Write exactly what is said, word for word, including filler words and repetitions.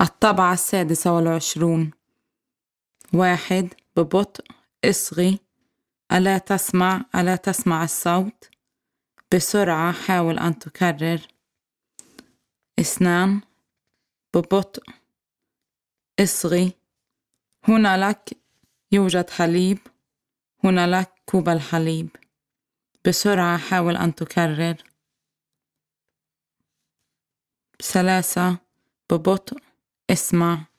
الطبعة السادسة والعشرون. واحد. ببطء اصغي، ألا تسمع ألا تسمع الصوت؟ بسرعة حاول أن تكرر. اثنان. ببطء اصغي، هنا لك يوجد حليب، هنا لك كوب الحليب. بسرعة حاول أن تكرر. ثلاثة. ببطء اسمع،